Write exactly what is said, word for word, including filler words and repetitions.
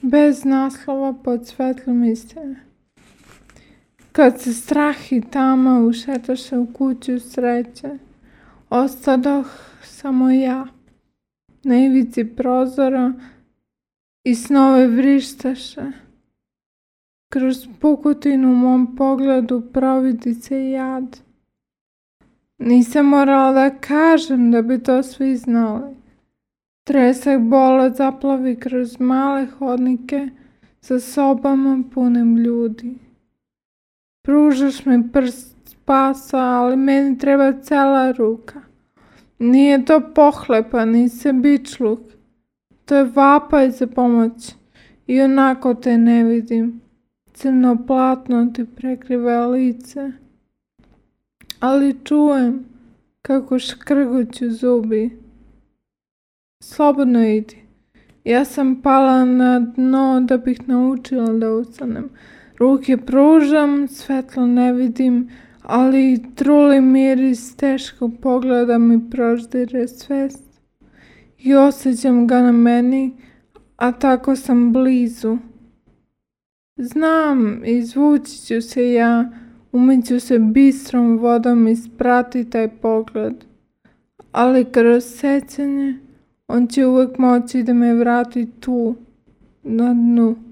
bez naslova pod svetlom istine. Kad se strah i tama ušetaše u kuću sreće, ostadoh samo ja, na ivici prozora i snove vrištaše. Kroz pukotinu u mom pogledu providi se jad. Nisam morala da kažem da bi to svi znali. Tresak bola zaplavi kroz male hodnike sa sobama punim ljudi. Pružaš mi prst spasa, ali meni treba cela ruka. Nije to pohlepa, ni sebičluk. To je vapaj za pomoć. I onako te ne vidim. Crno platno ti prekriva lice. Ali čujem kako škrguću zubi. Slobodno idi. Ja sam pala na dno da bih naučila da ustanem. Ruke pružam, svetlo ne vidim, ali truli miris teškog pogleda mi proždire svest. I osjećam ga na meni, a tako sam blizu. Znam, izvući ću se ja, umeću se bistrom vodom isprati taj pogled. Ali kroz sećanje, on će uvek moći da me vrati tu, na dnu.